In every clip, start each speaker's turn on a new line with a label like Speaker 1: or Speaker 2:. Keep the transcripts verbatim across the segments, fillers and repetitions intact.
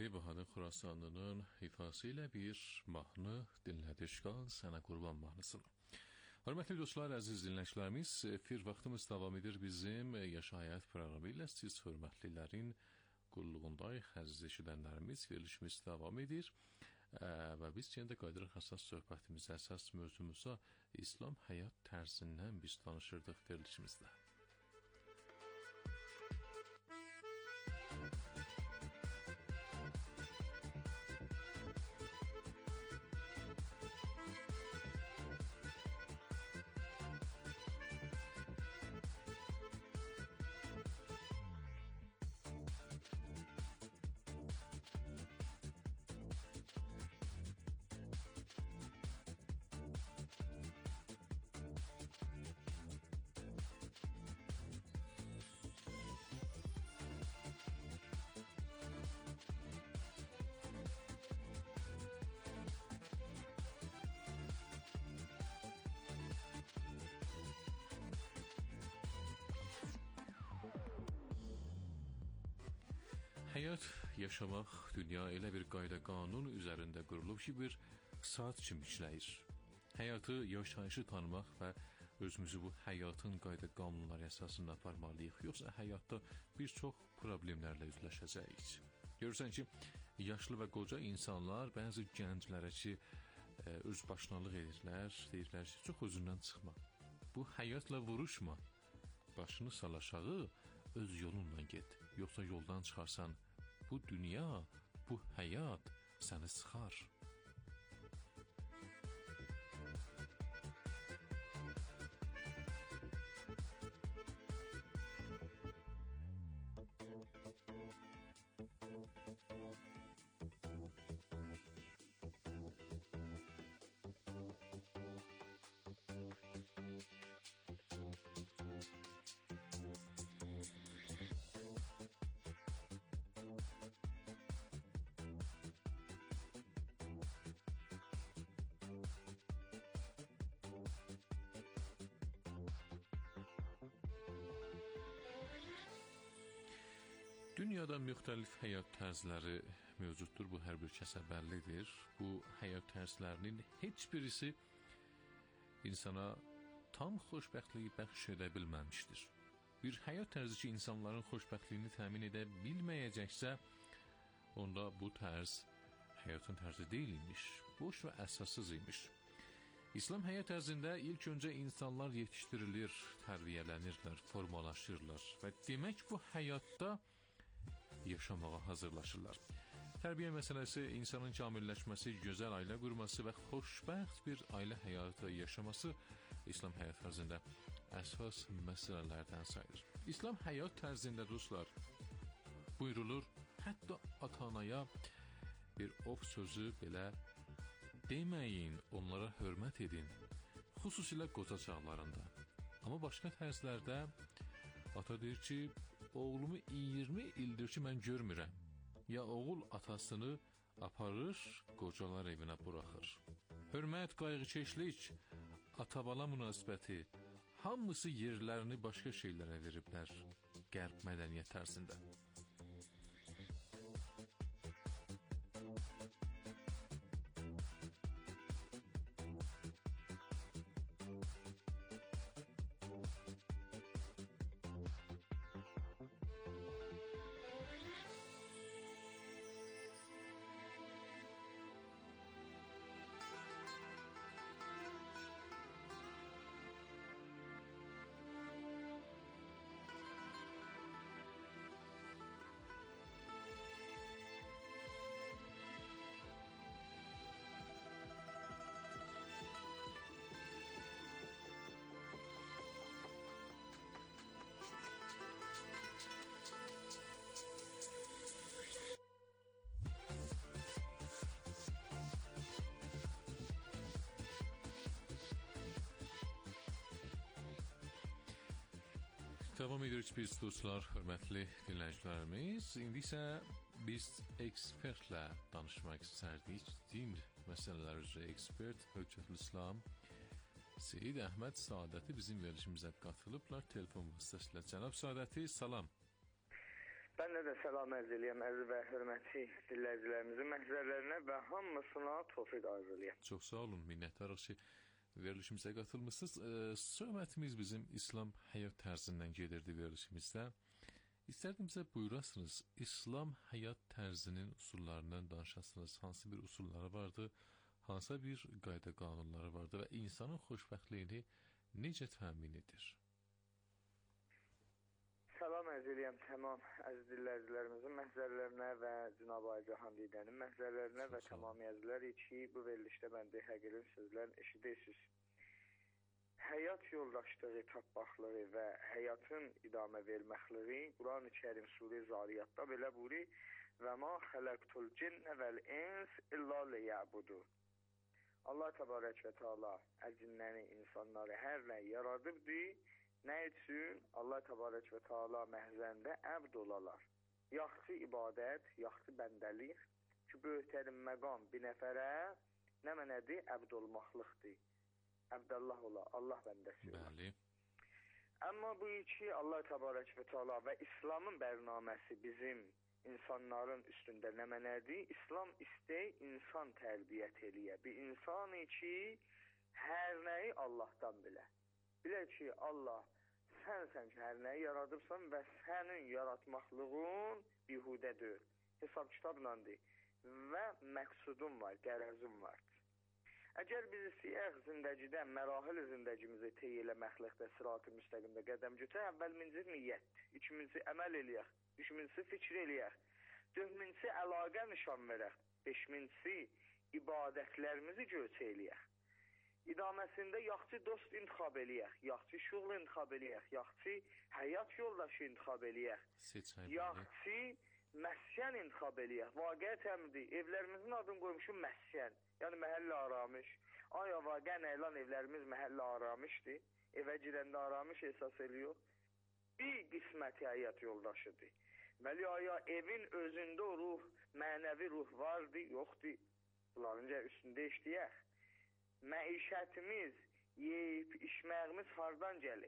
Speaker 1: Ali Bahadır Xurasanlının ifasıyla bir mahnı dinlədik. Qal sənə qurban mahnısını. Hörmətli dostlar, əziz dinləyicilərimiz, efir vaxtımız davam edir bizim Yaşa Həyat proqramı ilə. Siz hörmətlilərin qulluğundayıq, əziz eşidənlərimiz, verilişimiz davam edir. Və biz yenə də qayıdırıq əsas söhbətimizə, əsas mövzumuza İslam həyat tərzindən biz danışırdıq verilişimizdə. Həyat yaşamaq, dünya elə bir qayda qanun üzərində qurulub ki, bir saat kimi işləyir. Həyatı, yaşayışı tanımaq və özümüzü bu həyatın qayda qanunları əsasında aparmalıyıq. Yoxsa həyatda bir çox problemlərlə üzləşəcəyik. Görürsən ki, yaşlı və qoca insanlar bəzi gənclərə ki, öz başınalıq edirlər, deyirlər ki, çox özündən çıxma. Bu həyatla vuruşma. Başını sal aşağı, öz yolunla get. Yoxsa yoldan çıxarsan, bu dünya, bu həyat səni sıxar. Dünyada müxtəlif həyat tərzləri mövcuddur, bu hər bir kəsə bəllidir. Bu həyat tərzlərinin heç birisi insana tam xoşbəxtliyi bəxş edə bilməmişdir. Bir həyat tərzi ki, insanların xoşbəxtliyini təmin edə bilməyəcəksə, onda bu tərz həyatın tərzi deyilmiş, boş və əsassız imiş. İslam həyat tərzində ilk öncə insanlar yetişdirilir, tərbiyələnirlər, formalaşırlar və demək bu həyatda yaşamağa hazırlaşırlar. Tərbiyə məsələsi insanın kamilləşməsi, gözəl ailə qurması və xoşbəxt bir ailə həyatı yaşaması İslam həyat tərzində əsas məsələlərdən sayılır. İslam həyat tərzində dostlar buyurulur, hətta ata-anaya bir of sözü belə deməyin, onlara hörmət edin, xüsusilə qoca çağlarında. Amma başqa tərzlərdə ata deyir ki, oğlumu iyirmi ildir ki, mən görmürəm. Ya oğul atasını aparır, qocalar evinə buraxır. Hörmət, qayğıkeşlik, ata-bala münasibəti, hamısı yerlərini başqa şeylərə veriblər qərb mədəniyyət tərzində. Davam edirik biz dostlar, hörmətli dinləyicilərimiz. İndi isə biz ekspertlə danışmaq istərdik. Din məsələləri üzrə ekspert Höccətül İslam Seyid Əhməd Saadəti bizim verilişimizə qatılıblar telefon vasitəsilə. Cənab Saadəti, salam.
Speaker 2: Ben de de salam arz eləyəm əziz və hörmətli dinləyicilərimizin məhzərlərinə və hamısına tövfiq arz eləyəm.
Speaker 1: Çox sağ olun, minnətdarıq ki, verilişimizə qatılmışsınız. E, söhbətimiz bizim İslam həyat tərzindən gedirdi verilişimizdə. İstərdim bizə buyurasınız, İslam həyat tərzinin usullarından danışasınız. Hansı bir usulları vardı, hansı bir qayda qanunları vardı və insanın xoşbəxtliyini necə təmin edir?
Speaker 2: Salam arz eləyəm tamam əziz dinləyicilərimizin məhzərlərinə və Cənab-ı Aycahan Didənin məhzərlərinə və tamam yazılar ki, bu verilişdə bəndə həqiqin sözlərini eşidirsiniz. Həyat yoldaşlığı tapmaqlığı və həyatın idamə verməkliyi Quran-ı Kərim Surə Zariyatda belə buyurur: "Və ma xalaqtul cinne vel ins illa liya'budu." Allah təbarək və Teala cinləri, insanları hər nə yaradıbdı. Nə üçün? Allah təbarək və Teala məhzəndə əbd olalar. Yaxşı ibadət, yaxşı bəndəlik ki, böyüklərin məqam bir nəfərə nə mənədir? Əbd olmaqlıqdır. Əbdəllah ola, Allah bəndəsi ola.
Speaker 1: Bəli.
Speaker 2: Amma bu iki Allah təbarək və Teala və İslamın bərnaməsi bizim insanların üstündə nə mənədir? İslam istəy insan tərbiyyət eləyə. Bir insan ki, hər nəyi Allahdan bilə. Bilə ki, Allah sənsən ki, hər nəyi yaradıbsan və sənin yaratmaqlığın bihudə deyil. Hesab kitablandır və məqsudun var, qərəzun var. Əgər biz istəyək zindəcidə, mərahil zindəcimizi tey eləməklikdə, sırat-ı müstəqimdə qədəm götürək, əvvəlmincisi niyyətdir, ikincisi əməl eləyək, üçüncüsü fikir eləyək, dördüncüsü əlaqə nişan verək, beşincisi ibadətlərimizi göçə eləyək. İdaməsində yaxşı dost intixab eləyək, yaxşı şuğl intixab eləyək, yaxşı həyat yoldaşı intixab eləyək, yaxşı məskən intixab eləyək. Vaqiət əmrdir, evlərimizin adını qoymuşum məskən, yəni məhəllə aramış. Aya vaqən elan evlərimiz məhəllə aramışdır, evə girəndə aramış esas eləyək. Bir qisməti həyat yoldaşıdır. Məli aya evin özündə ruh, mənəvi ruh vardır, yoxdur. Bunlarınca üstündə işləyək. Məişətimiz, yeyib, içməyimiz hardan gəlir?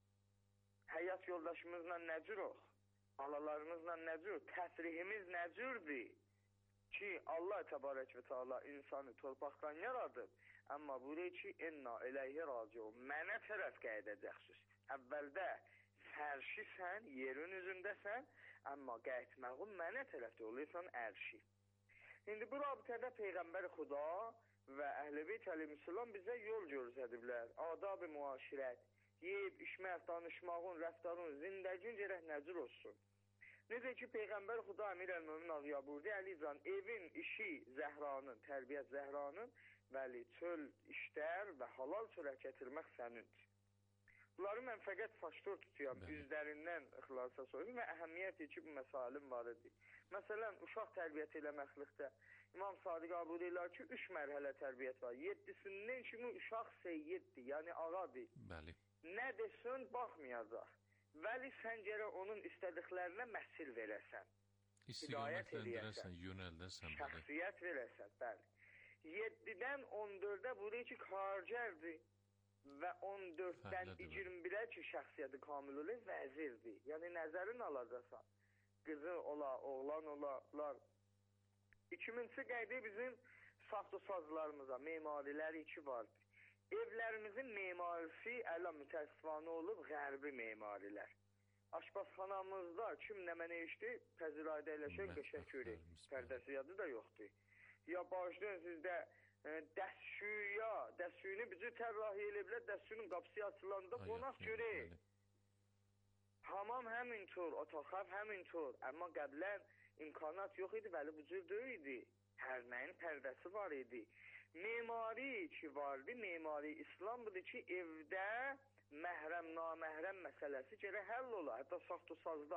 Speaker 2: Həyat yoldaşımızla nə cürük? Alalarımızla nə cürük? Təfrihimiz nə cürdür? Ki, Allah təbarək və Teala insanı torpaqdan yaradıb. Amma buyuruyor ki, enna eləyhi raciun. Mənə tərəf qayıdacaqsınız. Əvvəldə fərşisən, yerin üzündəsən, amma qayıtmağın mənə tərəfdə olursan ərşi. İndi bu rabitədə Peyğəmbər Xuda və Əhl-i Beyt əleyhissalam bizə yol göstəriblər. Adab-ı müaşirət, yeyib, içmək, danışmağın, rəftarın, zindəgin gərək nəcür olsun. Necə ki, Peyğəmbər Xuda Əmir əl-Mömin ağıya buyurdu, Əlican, evin işi Zəhranın, tərbiyyət Zəhranın, vəli çöl işlər və halal çörək gətirmək sənindir. Bunları mən fəqət faştor tutuyam, üzlərindən ixlasa soyum və əhəmiyyəti ki, bu məsalim var idi. Məsələn, uşaq tərbiyyət eləməklikdə İmam Sadiq buyururlar ki, üç mərhələ tərbiyyət var. Yedisindən kimi uşaq seyyiddir, yəni ağadır.
Speaker 1: Bəli.
Speaker 2: Nə desin, baxmayacaq. Vəli sən gərək onun istədiklərinə məhsil verəsən.
Speaker 1: İstiqamətləndirəsən, yönəldəsən.
Speaker 2: Şəxsiyyət verəsən, bəli. yeddidən on dördə buyurur ki, xarcərdir. Və on dörddən iyirmi birə ki, şəxsiyyəti kamil olur, vəzirdir. Yəni, nəzərin alacaqsan. Qızı ola, oğlan ola. İkincisi qayda bizim saxtasazlarımıza, memariləri iki vardır. Evlərimizin memarisi əla mütəssifanə olub qərbi memarilər. Aşpazxanamızda kim nə mənə işdi, pəzirayda eləşən qəşək görək. Pərdəsi yadı da yoxdur. Ya başlayın sizdə dəstşüya, dəstşüyünü bizi tərrahi elə bilər, dəstşünün qapısı açılanda qonaq görək. Hamam həmin tur, otaqab həmin tur. Amma qəblən imkanat yox idi, vəli bu cür deyildi. Hər nəyin pərdəsi var idi. Memari ki vardı, memari İslam budur ki, evdə məhrəm, naməhrəm məsələsi gərək həll ola, hətta saxtasazda.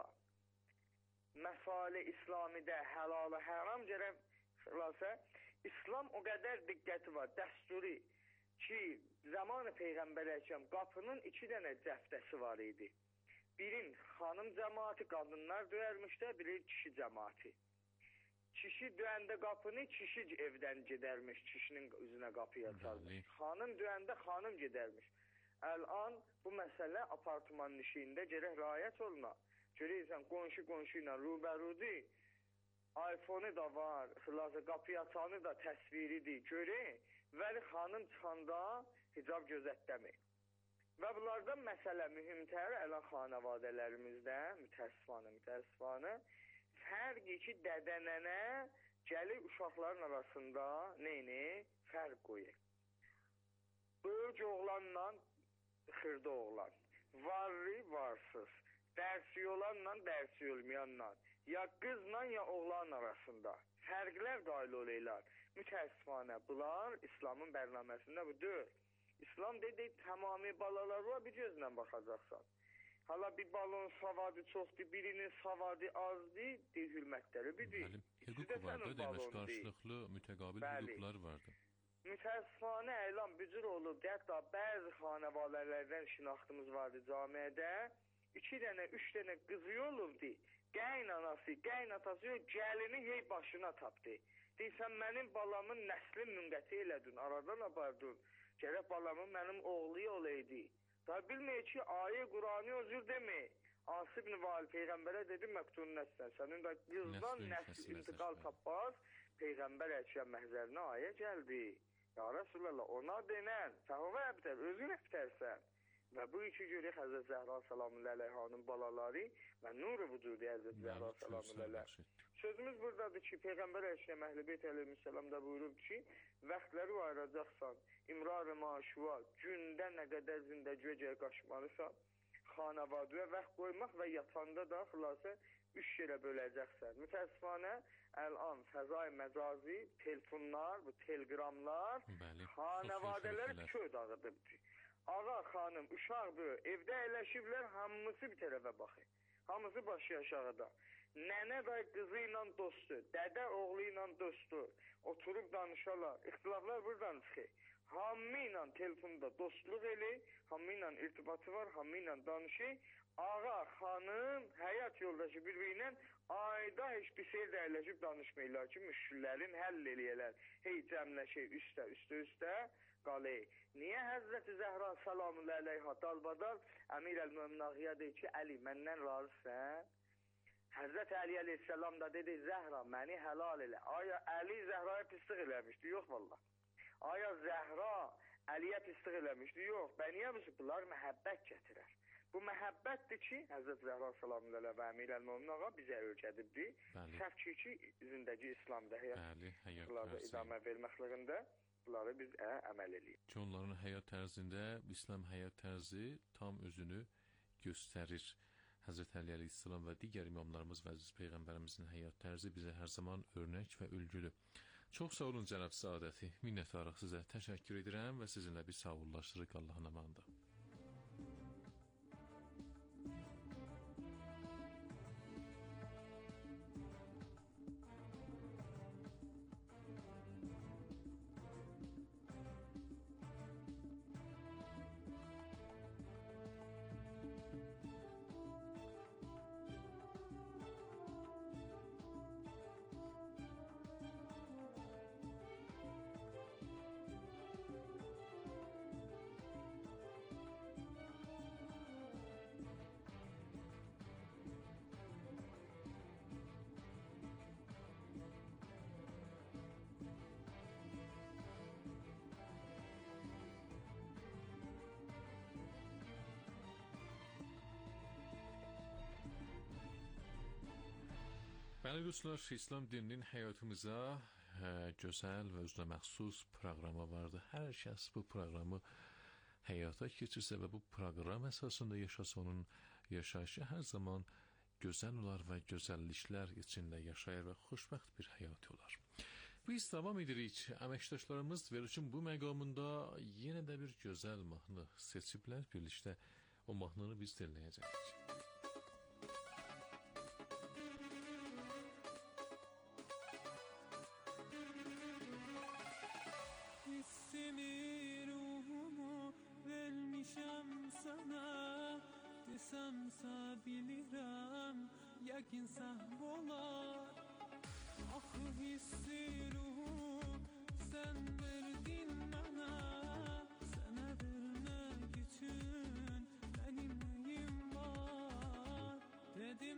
Speaker 2: Məsale İslamidə həlalı həram gərək xilasa, İslam o qədər diqqəti var, dəsturi ki, zamanı Peyğəmbər Əkrəm qapının iki dənə cəftəsi var idi. Birin xanım cəmaati, qadınlar döyərmişdə, biri kişi cəmaati. Kişi döyəndə qapını, kişi evdən gedərmiş, kişinin üzünə qapıyı açarmış. Xanım döyəndə xanım gedərmiş. Əl-an bu məsələ apartmanın işində gərək rayət oluna. Görürsən, qonşu qonşu ilə rubərudur. iPhone-u da var, xülasə qapı açanı da təsviridir. Görün, Vəli xanım çıxanda hicab gözətləmir. Və bunlardan məsələ mühümtər əlan xanavadələrimizdə, mütəssifanə, mütəssifanə, fərq ki, dədə-nənə gəlir uşaqların arasında neyini? Fərq qoyur. Böyük oğlanla xırda oğlan, varlı, varsız, dərsi olanla, dərsi olmayanla, ya qızla, ya oğlan arasında fərqlər dail olurlar. Mütəssifanə, bunlar İslamın bərnaməsində budur. İslam dedi, tamami balalar var, bir gözlə baxacaqsan. Hala bir balon savadı çoxdur, birinin savadı azdır, deyil hürmətləri bidir.
Speaker 1: Hüquq vardır, demək qarşılıqlı, mütəqabil hüquqlar vardır.
Speaker 2: Mütəssifانə elan bücür olub, hətta bəzi xanəvalərlərdən şinaxtımız vardı camiədə. İki dənə, üç dənə qızı olubdu. Qəyn anası, qəyn atası gəlini hey başına tapdı. Deyirsən, mənim balamın nəslin müngəti elədin, aradan apardın. Gərək balamın mənim oğlu olaydı. Da bilməyək ki, ayə Qurani özür demir. Asib ibn Vali Peyğəmbərə dedi, məktun nəssən. Sənin də qızdan nəsl intiqal tapmaz. Peyğəmbər əşyən məhzərinə ayə gəldi. Ya Resulallah, ona denən, səhvə əbtər, özün əbtərsən. Və bu iki görək Həzrət Zəhra salamun əleyhanın balaları və nuru vücudu Həzrət Zəhra salamun əleyh. Sözümüz buradadır ki, Peyğəmbər əşyəm Əhl-i əleyhissalam da buyurub ki, vaxtları ayıracaqsan, imrar-ı maşuva, gündə nə qədər zində göcəyə qaşmalısan, xanavadıya vaxt qoymaq və yatanda da xülasə üç yerə böləcəksən. Mütəssifanə, əl-an, fəzai məcazi, telefonlar, bu telqramlar, xanavadələr köy dağıdıbdır. Ağa, xanım, uşaq böyük, evdə əyləşiblər, hamısı bir tərəfə baxır. Hamısı başı aşağıda. Nənə də qızı ilə dostdur, dədə oğlu ilə dostdur. Oturub danışarlar, ixtilaflar buradan çıxır. Hamı ilə telefonda dostluq eləyir, hamı ilə irtibatı var, hamı ilə danışır. Ağa, xanım, həyat yoldaşı bir-birindən ayda heç bir şey də əyləşib danışmayırlar ki, müşküllərin həll eləyələr. Hey, cəmləşək, üstə, üstə, üstə qalır. Niyə Həzrəti Zəhra salamun əleyha dalbadal Əmir əl-Mömin ağıya deyir ki, Əli, məndən razısən? Həzrət Əli əleyhissalam da dedi, Zəhra, məni həlal elə. Aya, Əli Zəhraya pislik eləmişdi? Yox, vallah. Aya, Zəhra Əliyə pislik eləmişdi? Yox. Bəniyə bilsin, bunlar məhəbbət gətirər. Bu məhəbbətdir ki, Həzrət Zəhra salamun əleyha və Əmir əl-Mömin ağa bizə öyrədibdir. Səhv ki, ki, zindəki İslamda həyat idamə verməklərində bunları biz ə, əməl edirik.
Speaker 1: Ki, onların həyat tərzində İslam həyat tərzi tam özünü göstərir. Həzrət Əli əleyhissalam və digər imamlarımız və əziz Peyğəmbərimizin həyat tərzi bizə hər zaman örnək və ülgüdür. Çox sağ olun cənab Səadəti. Minnətdarıq sizə. Təşəkkür edirəm və sizinlə bir sağollaşdırıq Allahın amanında. Bəli dostlar, İslam dininin həyatımıza ə, gözəl və özünə məxsus proqramı vardı. Hər kəs bu proqramı həyata keçirsə və bu proqram əsasında yaşasa, onun yaşayışı hər zaman gözəl olar və gözəlliklər içində yaşayır və xoşbəxt bir həyat olar. Biz davam edirik. Əməkdaşlarımız verilişin bu məqamında yenə də bir gözəl mahnı seçiblər. Birlikdə o mahnını biz dinləyəcəyik.
Speaker 3: Yakin sahbolar, ah hissi ruhum sen verdin bana, sana vermek için benim neyim var, dedim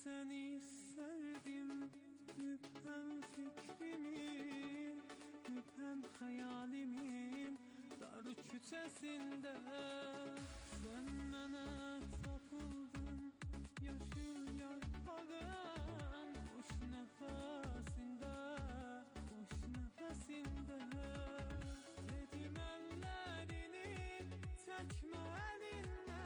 Speaker 3: seni isterdim, müphem fikrimin, müphem hayalimin dar küçesinde. Sen bana tapıldın, yaşıl yarpağın hoş nefesinde, hoş nefesinde. Dedim ellerini çekme elinle,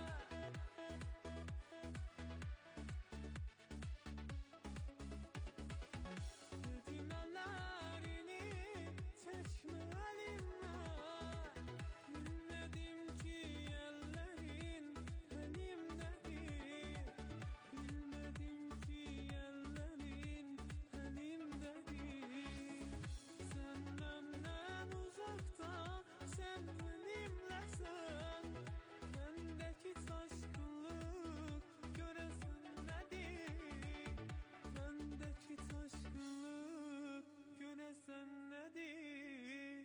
Speaker 3: dedim ellerini çekme elinle. Bilmedim ki ellerin elimdedir, bilmedim ki ellerin elimdedir. Sen benden uzakta, sen benimlesin. Bendeki taşkınlık göresen nedir? Bendeki taşkınlık göresen nedir?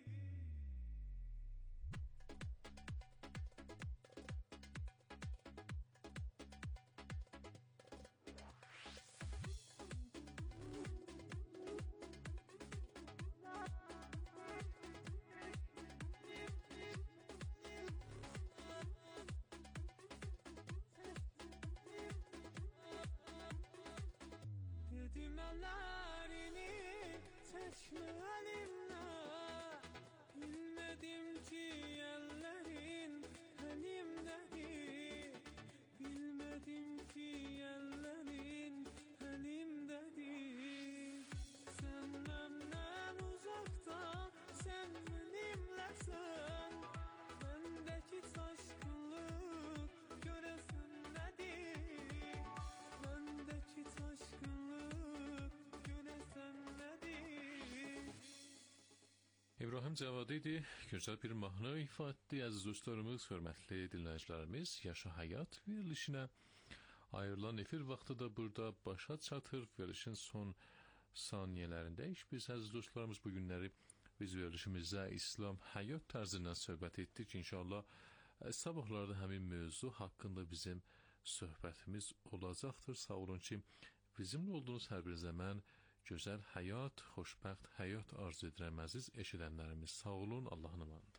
Speaker 3: Dedim ellerini çekme elimle, bilmedim ki ellerin elimdedir, bilmedim ki ellerin elimdedir. Sen benden uzakta, sen benimlesin. Bendeki taşkınlık göresen nedir? Bendeki taşkınlık göresen nedir?
Speaker 1: İbrahim Cavadi idi. Gözəl bir mahnı ifa etdi. Əziz dostlarımız, hörmətli dinləyicilərimiz, Yaşa Həyat verilişinə ayrılan efir vaxtı da burada başa çatır. Verilişin son saniyələrindəyik. Biz, əziz dostlarımız, bu günləri biz verilişimizdə İslam həyat tərzindən söhbət etdik. İnşallah sabahlarda həmin mövzu haqqında bizim söhbətimiz olacaqdır. Sağ olun ki, bizimlə olduğunuz hər bir zaman gözəl həyat, xoşbəxt həyat arzu edirəm əziz eşidənlərimiz. Sağ olun, Allahın amanında.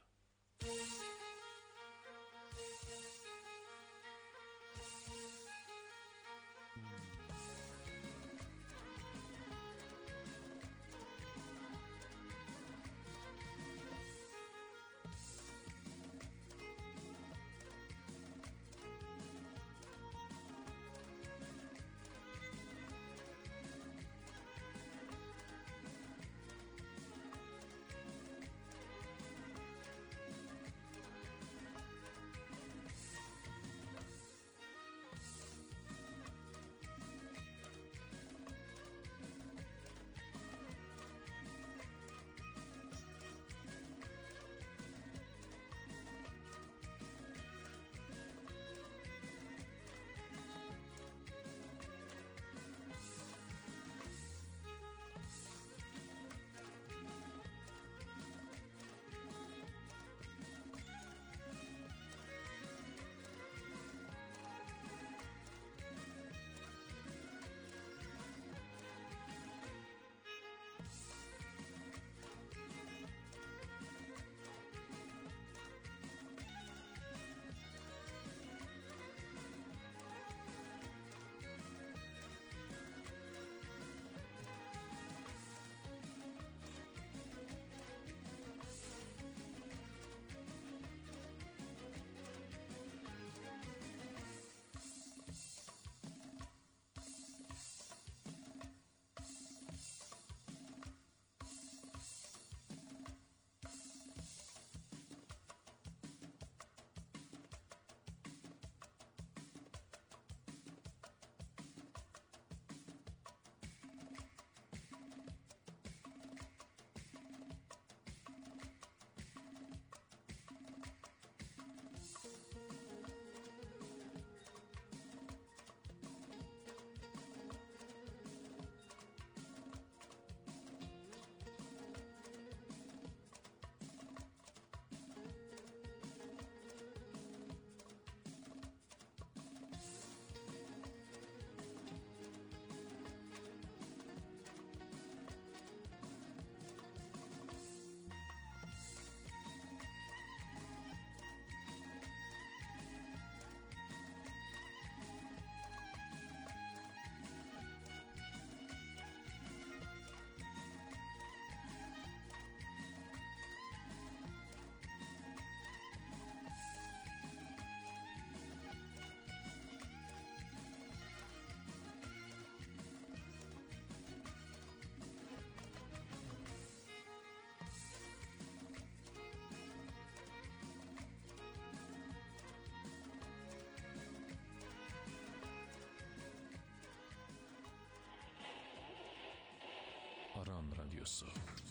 Speaker 1: Aran Radyosu.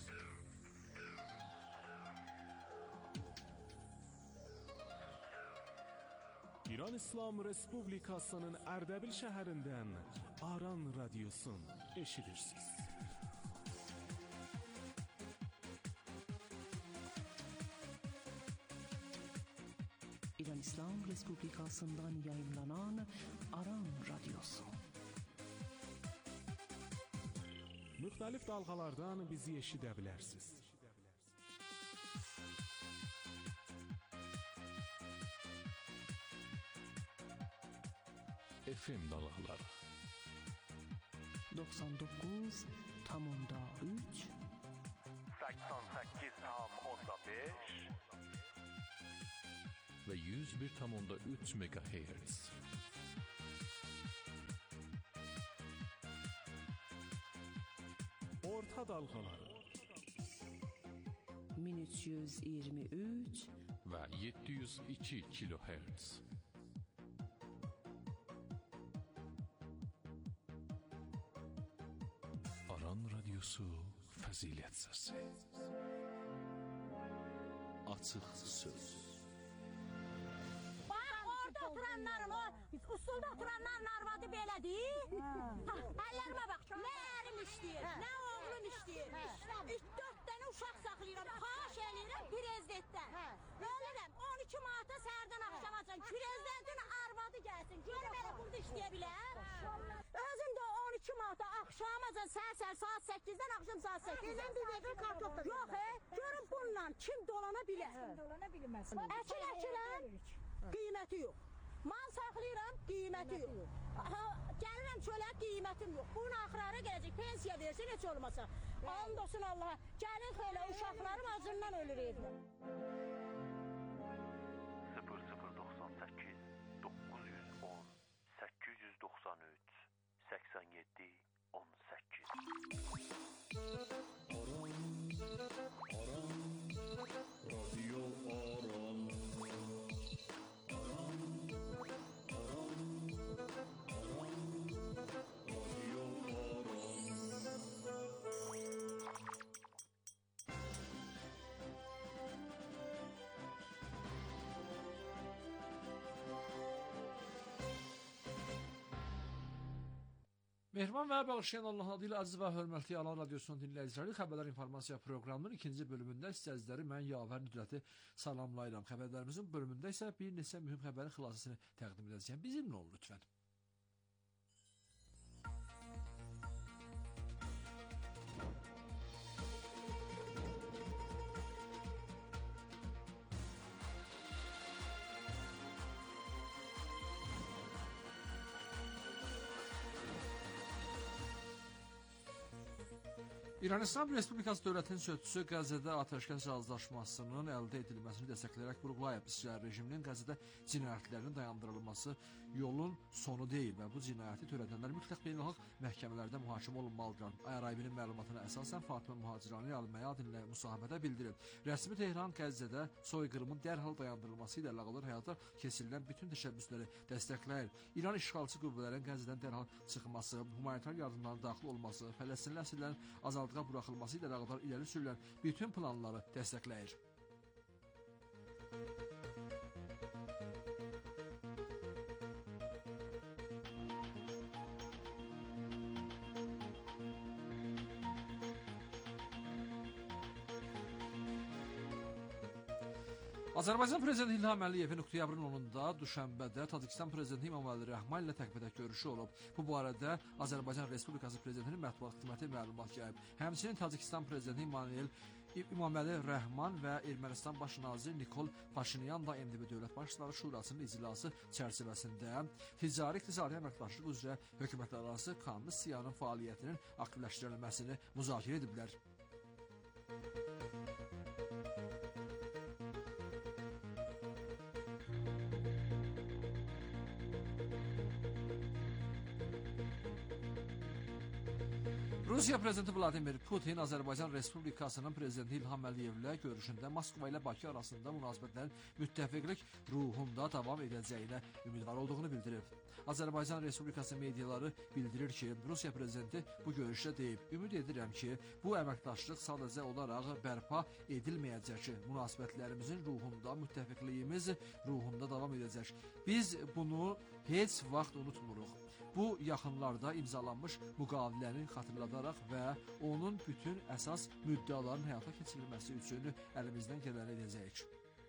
Speaker 4: İran İslam Respublikasının Ərdəbil şəhərindən Aran Radyosun eşidirsiniz.
Speaker 5: İran İslam Respublikasından yayınlanan Aran Radyosu.
Speaker 4: Müxtəlif dalğalardan bizi eşidə bilərsiniz.
Speaker 1: F M dalğaları
Speaker 5: doksan doqquz tam onda üç
Speaker 6: səksən səkkiz tam onda beş
Speaker 1: ve yüz bir tam onda üç megahertz.
Speaker 4: Orta dalğaları
Speaker 5: min üç yüz iyirmi üç
Speaker 1: ve yedi yüz iki kilohertz. Aran Radyosu Fəzilət Səsi. Açıq söz.
Speaker 7: Bax, orada oturanların, o usulda oturanların arvadı belədir. Əllərimə bax, nə ərim işləyir, nə oğlum işləyir. üç dörd dənə uşaq saxlayıram, xahiş eləyirəm prezidentdən. Ölürəm, on iki manata səhərdən axşamacan prezidentin arvadı gəlsin. Görüm elə burada işləyə bilər. Özüm də on iki manata axşamacan səhər-səhər saat səkkizdən axşam saat səkkiz. Sizin bir dəqiqə kartof da. Yox, he, görün bununla kim dolana bilər. Kim dolana bilməsin. Əkil əkiləm, qiyməti yox. Mal saxlayıram, qiyməti yox. Gəlirəm çölə, qiymətim yox. Bunun axırara gələcək, pensiya versin, heç olmasa. And olsun Allaha, gəlin xeylə, uşaqlarım acından ölür evdə.
Speaker 6: sıfır sıfır doxsan səkkiz doqquz yüz on səkkiz yüz doxsan üç səksən yeddi on səkkiz.
Speaker 8: Mehriban və bağışlayan Allah adıyla əziz və hörmətli Alan Radyosunun dinləyiciləri, Xəbərlər İnformasiya proqramının ikinci bölümündə istəyiciləri mən Yavər Nüdrəti salamlayıram. Xəbərlərimizin bölümündə isə bir neçə mühüm xəbərin xülasəsini təqdim edəcəyəm. Bizimlə olun lütfən. İran İslam Respublikası dövlətinin sözçüsü Qəzzədə atəşkəs razılaşmasının əldə edilməsini dəstəkləyərək vurğulayıb. İsrail rejiminin Qəzzədə cinayətlərinin dayandırılması yolun sonu deyil və bu cinayəti törədənlər mütləq beynəlxalq məhkəmələrdə mühakimə olunmalıdır. Ayarayibinin məlumatına əsasən Fatimə Muhacirani Al-Maya adıyla müsahibədə bildirib. Rəsmi Tehran Qəzzədə soyqırımın dərhal dayandırılması ilə əlaqədar həyata keçirilən bütün təşəbbüsləri dəstəkləyir. İran işğalçı qüvvələrin Qəzzədən dərhal çıxması, humanitar yardımların daxil olması, Fələstinli əsirlərin azadlığa buraxılması ilə əlaqədar irəli sürülən bütün planları dəstəkləyir. Azərbaycan Prezidenti İlham Əliyevin oktyabrın onunda Düşənbədə Tacikistan Prezidenti İmamali Rəhman ilə təkbətək görüşü olub. Bu barədə Azərbaycan Respublikası Prezidentinin mətbuat xidməti məlumat yayıb. Həmçinin Tacikistan Prezidenti İmanuel İmamali Rəhman və Ermənistan Baş naziri Nikol Paşinyan da M D B Dövlət Başçıları Şurasının iclası çərçivəsində ticari-iqtisadi əməkdaşlıq üzrə hökumətlərarası komissiyanın fəaliyyətinin aktivləşdirilməsini müzakirə ediblər. Rusiya prezidenti Vladimir Putin Azərbaycan Respublikasının prezidenti İlham Əliyevlə görüşündə Moskva ilə Bakı arasında münasibətlərin müttəfiqlik ruhunda davam edəcəyinə ümidvar olduğunu bildirib. Azərbaycan Respublikası mediaları bildirir ki, Rusiya prezidenti bu görüşdə deyib, ümid edirəm ki, bu əməkdaşlıq sadəcə olaraq bərpa edilməyəcək ki, münasibətlərimizin ruhunda, müttəfiqliyimiz ruhunda davam edəcək. Biz bunu heç vaxt unutmuruq. Bu yaxınlarda imzalanmış müqaviləni xatırladaraq və onun bütün əsas müddəaların həyata keçirilməsi üçün əlimizdən gələni edəcəyik.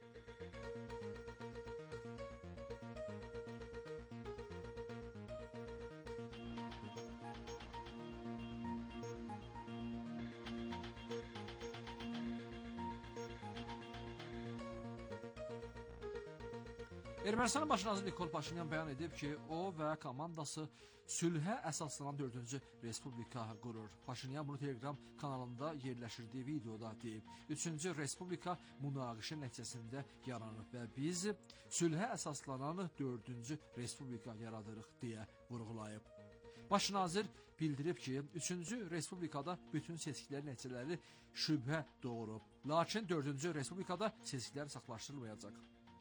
Speaker 8: Ermənistanın baş naziri Nikol Paşinyan bəyan edib ki, o və komandası sülhə əsaslanan dördüncü Respublika qurur. Paşinyan bunu Telegram kanalında yerləşdirdiyi videoda deyib. Üçüncü Respublika münaqişə nəticəsində yaranıb və biz sülhə əsaslanan dördüncü Respublika yaradırıq deyə vurğulayıb. Baş nazir bildirib ki, üçüncü Respublikada bütün seçkilərin nəticələri şübhə doğurub. Lakin dördüncü Respublikada seçkilər saxlaşdırılmayacaq.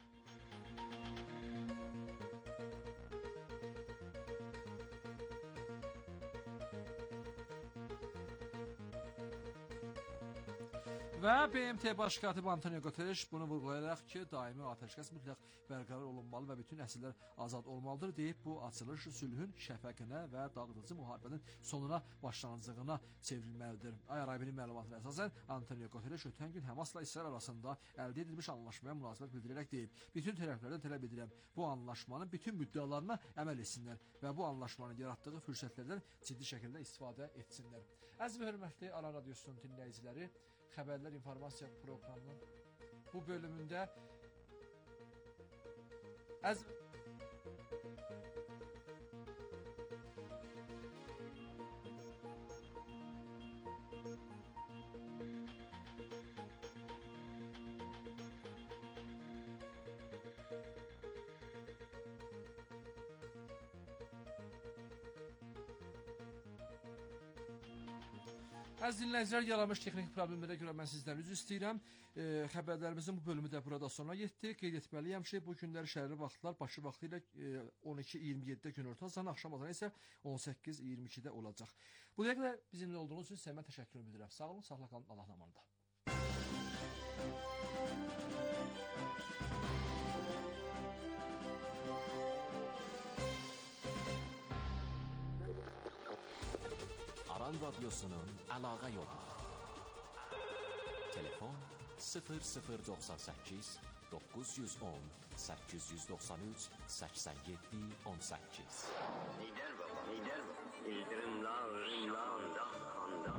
Speaker 8: Və B M T baş katibi Antonio Guterres bunu vurğulayaraq ki, daimi atəşkəs mütləq bərqərar olunmalı və bütün əsirlər azad olmalıdır deyib, bu açılış sülhün şəfəqinə və dağıdıcı müharibənin sonuna başlanacağına çevrilməlidir. Ay Arabinin məlumatına əsasən Antonio Guterres ötən gün Həmasla İsrail arasında əldə edilmiş anlaşmaya münasibət bildirərək deyib, bütün tərəflərdən tələb edirəm, bu anlaşmanın bütün müddəalarına əməl etsinlər və bu anlaşmanın yaratdığı fürsətlərdən ciddi şəkildə istifadə etsinlər. Əziz və hörmətli Aran Radiosunun dinləyiciləri, Xəbərlər informasiya proqramının bu bölümündə əz Əziz dinləyicilər, yaranmış texniki problemlərə görə mən sizdən üzr istəyirəm. E, xəbərlərimizin bu bölümü də burada sona yetdi. Qeyd etməliyəm ki, bu günlər şəhərli vaxtlar Bakı vaxtı ilə e, on iki iyirmi yeddidə günorta azan, axşam azan isə on səkkiz iyirmi ikidə olacaq. Bu dəqiqə bizimlə olduğunuz üçün sizə mən təşəkkür edirəm. Sağ olun, sağla qalın, Allah amanında.
Speaker 9: Aran Radyosu'nun əlaqə yolu. Telefon sıfır sıfır doxsan səkkiz doqquz yüz on səkkiz yüz doxsan üç səksən yeddi on səkkiz.
Speaker 10: Lider baba, lider baba. İldirimla, ırımla, anda, anda.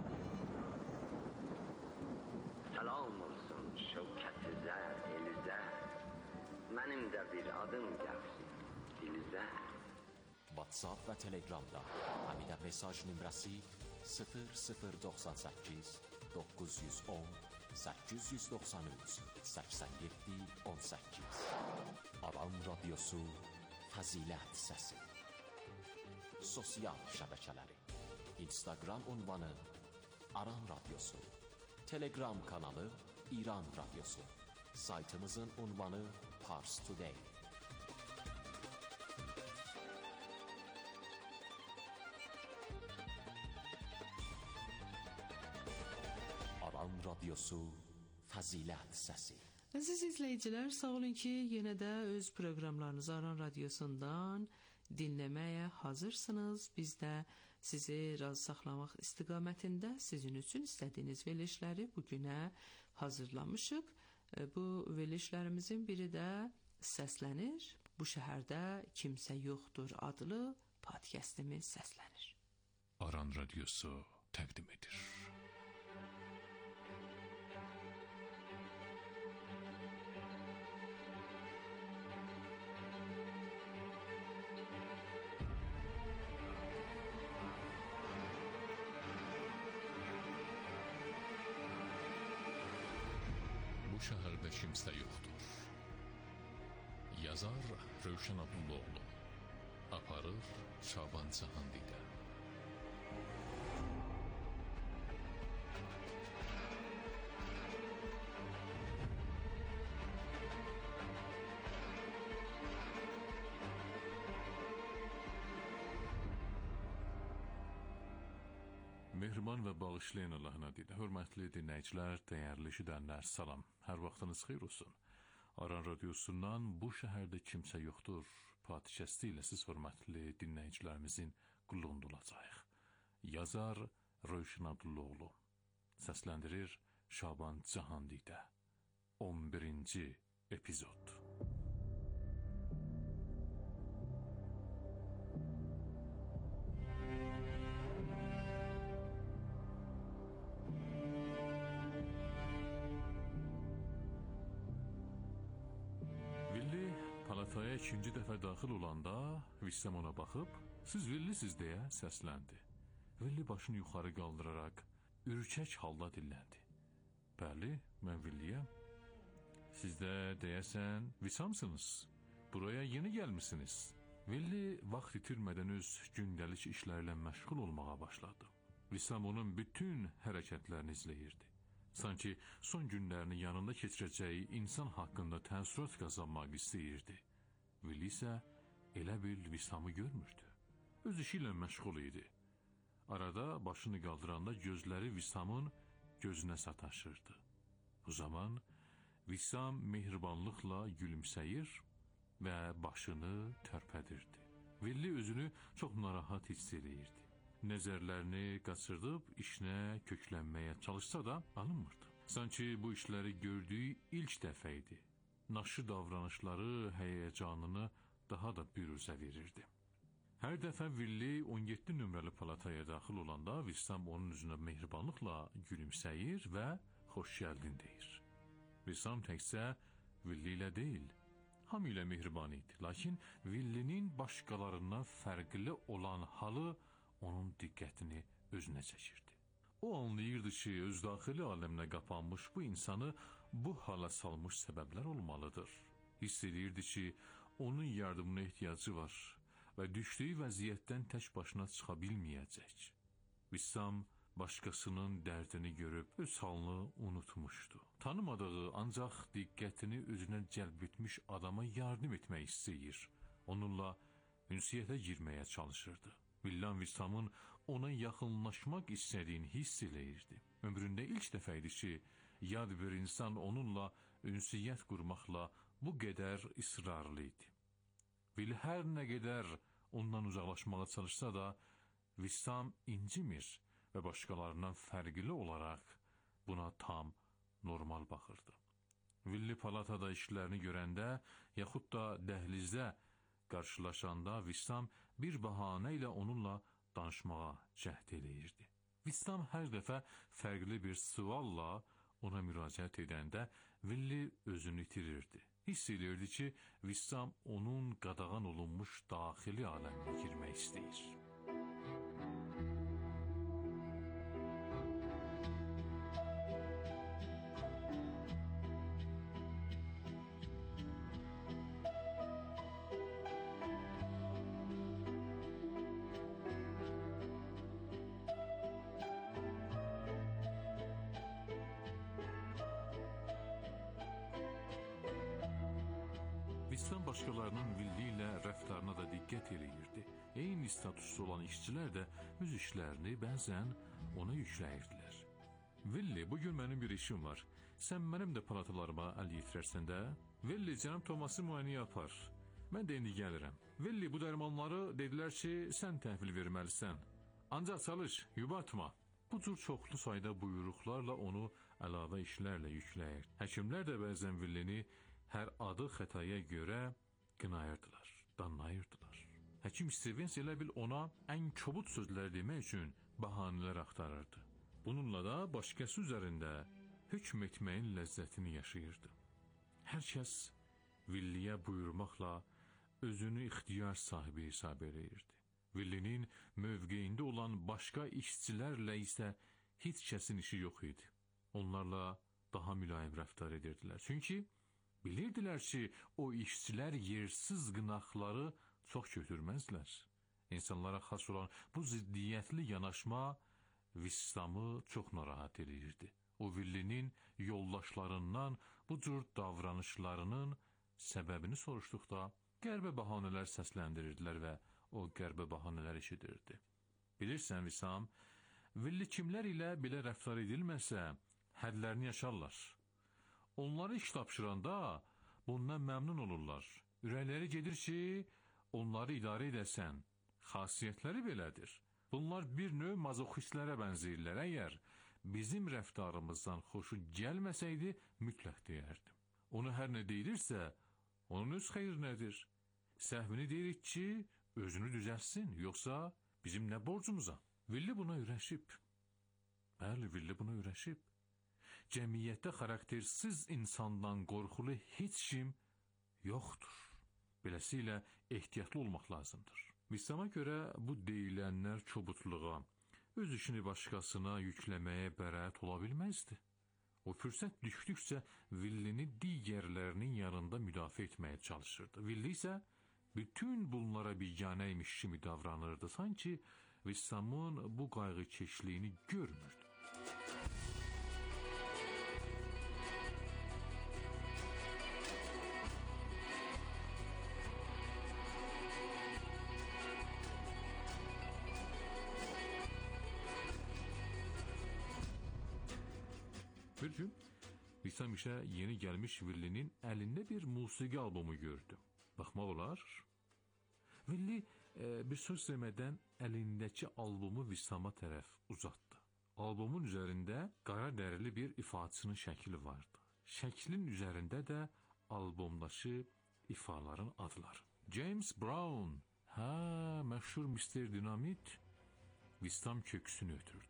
Speaker 10: Salam olsun şevkətizə, elizə. Mənim də bir adım gəlsin dilizə.
Speaker 9: WhatsApp və Telegramda Həmidə mesaj nömrəsi sıfır sıfır doxsan səkkiz doqquz yüz on səkkiz yüz doxsan üç səksən yeddi on səkkiz. Aran Radyosu Fəzilət Səsi. Sosial şəbəkələri. Instagram ünvanı Aran Radyosu. Telegram kanalı İran Radyosu. Saytımızın ünvanı Pars Today. Radyosu Fəzilət Səsi.
Speaker 5: Əziz izləyicilər, sağ olun ki, yenə də öz proqramlarınızı Aran Radiosundan dinləməyə hazırsınız. Biz də sizi razı saxlamaq istiqamətində sizin üçün istədiyiniz verilişləri bugünə hazırlamışıq. Bu verilişlərimizin biri də səslənir. Bu şəhərdə kimsə yoxdur adlı podkastimiz səslənir.
Speaker 1: Aran Radyosu təqdim edir. Bu şəhərdə kimsə yoxdur. Yazar Rövşən Abdullaoğlu. Aparır Şaban Cahandidə. Mehriban və bağışlayan Allahın adıyla. Hörmətli dinləyicilər, dəyərli eşidənlər, salam. Hər vaxtınız xeyir olsun. Aran radiosundan bu şəhərdə kimsə yoxdur podkastı ilə siz hörmətli dinləyicilərimizin qulluğunda olacağıq. Yazar Rövşən Abdullaoğlu, səsləndirir Şaban Cahandidə. on birinci epizod. Palataya ikinci dəfə daxil olanda Vissam ona baxıb, siz Villisiz deyə səsləndi. Villi başını yuxarı qaldıraraq ürkək halda dilləndi. Bəli, mən Villiyəm. Siz də deyəsən Vissamsınız. Buraya yeni gəlmisiniz. Villi vaxt itirmədən öz gündəlik işlərlə məşğul olmağa başladı. Vissam onun bütün hərəkətlərini izləyirdi. Sanki son günlərini yanında keçirəcəyi insan haqqında təəssürat qazanmaq istəyirdi. Villi isə elə bil Vissamı görmürdü. Öz işi ilə məşğul idi. Arada başını qaldıranda gözləri Vissamın gözünə sataşırdı. Bu zaman Vissam mehribanlıqla gülümsəyir və başını tərpədirdi. Villi özünü çox narahat hiss edirdi. Nəzərlərini qaçırdıb işinə köklənməyə çalışsa da alınmırdı. Sanki bu işləri gördüyü ilk dəfə idi. Naşı davranışları həyəcanını daha da büruzə verirdi. Hər dəfə Villi on yeddi nömrəli palataya daxil olanda Vissam onun üzünə mehribanlıqla gülümsəyir və xoş gəldin deyir. Vissam təkcə Villi ilə deyil, hamı ilə mehriban idi. Lakin Villinin başqalarından fərqli olan halı onun diqqətini özünə çəkirdi. O anlayırdı ki, öz daxili aləminə qapanmış bu insanı bu hala salmış səbəblər olmalıdır. Hiss edirdi ki, onun yardımına ehtiyacı var və düşdüyü vəziyyətdən tək başına çıxa bilməyəcək. Vissam başqasının dərdini görüb öz halını unutmuşdu. Tanımadığı, ancaq diqqətini özünə cəlb etmiş adama yardım etmək istəyir. Onunla ünsiyyətə girməyə çalışırdı. Villan Vissamın ona yaxınlaşmaq istədiyini hiss eləyirdi. Ömründə ilk dəfə idi ki, yad bir insan onunla ünsiyyət qurmaqla bu qədər israrlı idi. Vil hər nə qədər ondan uzaqlaşmağa çalışsa da, Vissam incimir və başqalarından fərqli olaraq buna tam normal baxırdı. Villi palatada işlərini görəndə, yaxud da dəhlizdə qarşılaşanda Vissam bir bəhanə ilə onunla danışmağa cəhd eləyirdi. Vissam hər dəfə fərqli bir sualla ona müraciət edəndə Villi özünü itirirdi. Hiss edirdi ki, Vissam onun qadağan olunmuş daxili aləminə girmək istəyir. Vissam başqalarının Villi ilə rəftarına da diqqət eləyirdi. Eyni statusda olan işçilər də öz işlərini bəzən ona yükləyirdilər. Villi, bugün mənim bir işim var. Sən mənim də palatalarıma əl yetirərsən də? Villi, cənab Thoması müayinə yapar. Mən də indi gəlirəm. Villi, bu dərmanları dedilər ki, sən təhvil verməlisən. Ancaq çalış, yubatma. Bu cür çoxlu sayda buyruqlarla onu əlavə işlərlə yükləyir. Həkimlər də bəzən Villini hər adı xətaya görə qınayırdılar, danlayırdılar. Həkim Stevens elə bil ona ən kobud sözlər demək üçün bəhanələr axtarırdı. Bununla da başqası üzərində hökm etməyin ləzzətini yaşayırdı. Hər kəs Villiyə buyurmaqla özünü ixtiyar sahibi hesab edirdi. Villinin mövqeyində olan başqa işçilərlə isə heç kəsin işi yox idi. Onlarla daha mülayim rəftar edirdilər. Çünki bilirdilər ki, o işçilər yersiz qınaqları çox götürməzlər. İnsanlara xas olan bu ziddiyyətli yanaşma Vissamı çox narahat edirdi. O Villinin yoldaşlarından bu cür davranışlarının səbəbini soruşduqda qəribə bəhanələr səsləndirirdilər və o qəribə bəhanələr eşidirdi. Bilirsən Vissam, Villi kimlər ilə belə rəftar edilməsə, hədlərini yaşarlar. Onları iş tapşıranda bundan məmnun olurlar. Ürəkləri gedir ki, onları idarə edəsən. Xasiyyətləri belədir. Bunlar bir növ mazoxistlərə bənzəyirlər. Əgər bizim rəftarımızdan xoşu gəlməsəydi, mütləq deyərdim. Onu hər nə deyilirsə, onun öz xeyrinədir. Səhvini deyirik ki, özünü düzəlsin, yoxsa bizim nə borcumuza? Villi buna öyrəşib. Bəli, Villi buna öyrəşib. Cəmiyyətdə xaraktersiz insandan qorxulu heç kim yoxdur. Beləsilə ehtiyatlı olmaq lazımdır. İslam'a görə bu deyilənlər çobutluğa, öz işini başqasına yükləməyə bəraət ola bilməzdi. O fürsət düşdükcə Villini digərlərinin yanında müdafiə etməyə çalışırdı. Villi isə bütün bunlara biganəymiş kimi davranırdı. Sanki Vissamın bu qayğıkeşliyini görmürdü. Bir gün Vissam işə yeni gəlmiş Villinin əlində bir musiqi albomu gördü. Baxmaq olar. Villi e, bir söz demədən əlindəki albomu Vissama tərəf uzatdı. Albomun üzərində qara dərili bir ifaçının şəkli vardı. Şəklin üzərində də albomdakı ifaların adları. James Brown, hə, məşhur mister Dinamit. Vissam köksünü ötürdü.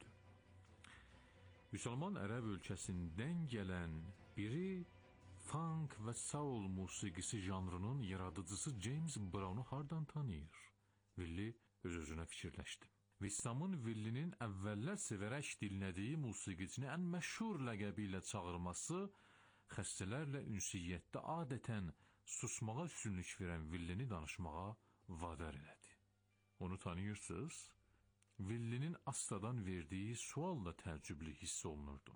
Speaker 1: Müsəlman ərəb ölkəsindən gələn biri funk və soul musiqisi janrının yaradıcısı James Brown'u hardan tanıyır? Villi öz-özünə fikirləşdi. Vissamın Villinin əvvəllər sevərək dinlədiyi musiqicini ən məşhur ləqəbi ilə çağırması xəstələrlə ünsiyyətdə adətən susmağa üstünlük verən Villini danışmağa vadar elədi. Onu tanıyırsınız? Villinin astadan verdiyi sualla təəccüblü hiss olunurdu.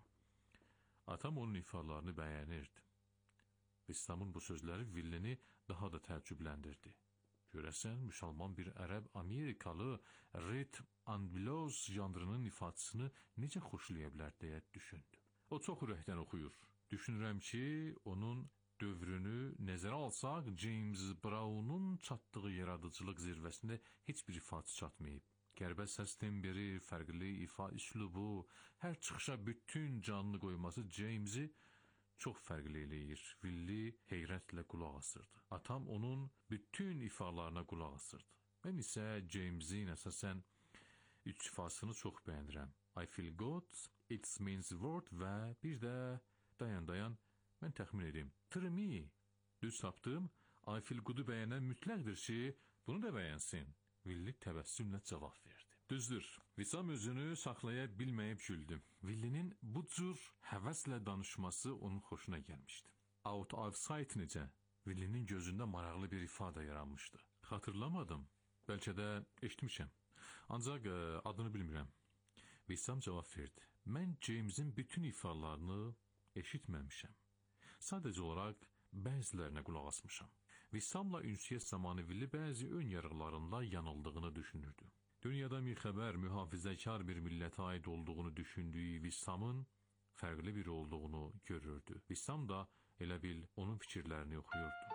Speaker 1: Atam onun ifalarını bəyənirdi. Vissamın bu sözləri Villini daha da təəccübləndirdi. Görəsən, müsəlman bir ərəb-amerikalı ritm and blues janrının ifadəsini necə xoşlaya bilər deyə düşündü. O çox ürəkdən oxuyur. Düşünürəm ki, onun dövrünü nəzərə alsaq, James Brown'un çatdığı yaradıcılıq zirvəsində heç bir ifadə çatmayıb. Qəribə səs tembri, fərqli ifa üslubu, hər çıxışa bütün canını qoyması James'i çox fərqli eləyir. Villi heyrətlə qulaq asırdı. Atam onun bütün ifalarına qulaq asırdı. Mən isə James'in əsasən üç ifasını çox bəyənirəm. I feel good, it means word və bir də dayan dayan, mən təxmin edeyim. Tırmi, düz tapdım, I feel good'u bəyənən mütləqdir ki, bunu da bəyənsin. Villi təbəssümlə cavab verdi. Düzdür, Vissam özünü saxlaya bilməyib güldü. Villinin bu cür həvəslə danışması onun xoşuna gəlmişdi. Out of sight necə? Villinin gözündə maraqlı bir ifadə yaranmışdı. Xatırlamadım, bəlkə də eşitmişəm. Ancaq ə, adını bilmirəm. Vissam cavab verdi. Mən James'in bütün ifalarını eşitməmişəm. Sadəcə olaraq bəzilərinə qulaq asmışam. Vissamla ünsiyyət zamanı Villi bəzi ön yarğılarında yanıldığını düşünürdü. Dünyada bir xəbər mühafizəkar bir millətə aid olduğunu düşündüyü Vissamın fərqli biri olduğunu görürdü. Vissam da elə bil onun fikirlərini oxuyurdu.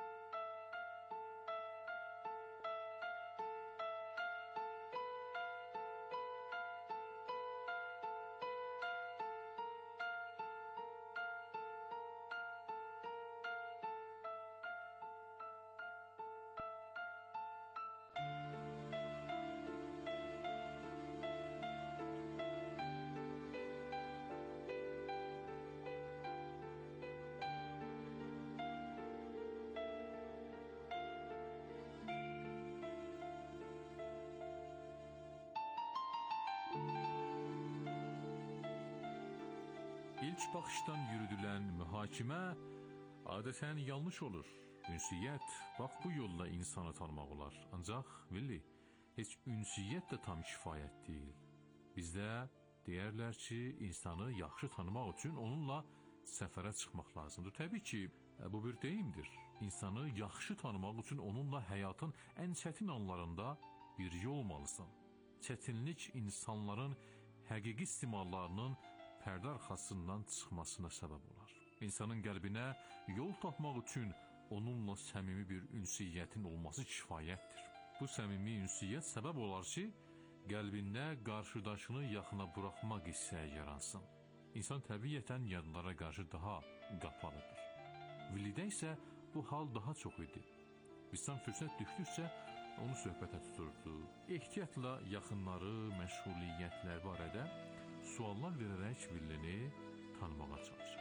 Speaker 1: İlk baxışdan yürüdülən mühakimə adətən yanlış olur. Ünsiyyət, bax bu yolla insanı tanımaq olar. Ancaq, Villi, heç ünsiyyət də tam kifayət deyil. Bizdə deyərlər ki, insanı yaxşı tanımaq üçün onunla səfərə çıxmaq lazımdır. Təbii ki, bu bir deyimdir. İnsanı yaxşı tanımaq üçün onunla həyatın ən çətin anlarında birgə olmalısan. Çətinlik insanların həqiqi istimallarının pərdə arxasından çıxmasına səbəb olar. İnsanın qəlbinə yol tapmaq üçün onunla səmimi bir ünsiyyətin olması kifayətdir. Bu səmimi ünsiyyət səbəb olar ki, qəlbində qarşıdaşını yaxına buraxmaq istəyi yaransın. İnsan təbiətən yadlara qarşı daha qapalıdır. Villidə isə bu hal daha çox idi. Vissam fürsət düşdükcə onu söhbətə tuturdu. Ehtiyatla yaxınları, məşğuliyyətlər barədə suallar verərək Villini tanımağa çalışırdı.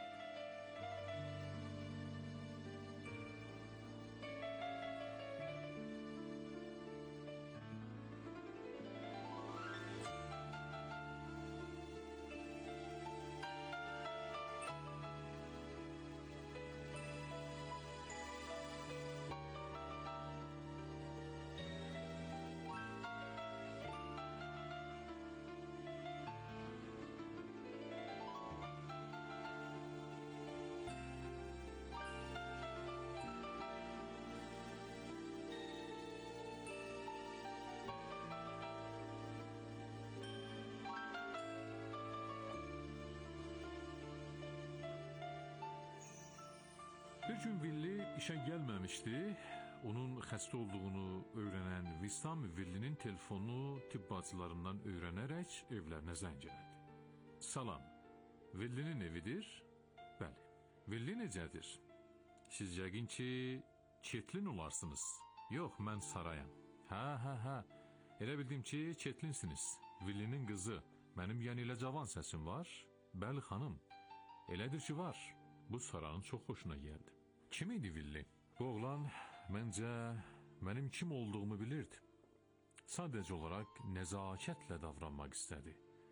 Speaker 1: Bir gün Villi işə gəlməmişdi. Onun xəstə olduğunu öyrənən Vissam Villinin telefonunu tibb bacılarından öyrənərək evlərinə zəng elədi. Salam, Villinin evidir? Bəli. Villi necədir? Siz yəqin ki, Çetlin olarsınız. Yox, mən Sarayam. Hə, hə, hə. Elə bildim ki, Çetlinsiniz. Villinin qızı. Mənim yəni ilə cavan səsim var. Bəli, xanım. Elədir ki, var. Bu Saranın çox xoşuna gəldi. Kim idi Villi? Bu oğlan məncə mənim kim olduğumu bilirdi. Sadəcə olaraq nəzakətlə davranmaq istədi.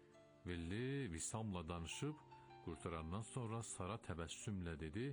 Speaker 1: Villi Vissamla danışıb qurtarandan sonra Sara təbəssümlə dedi.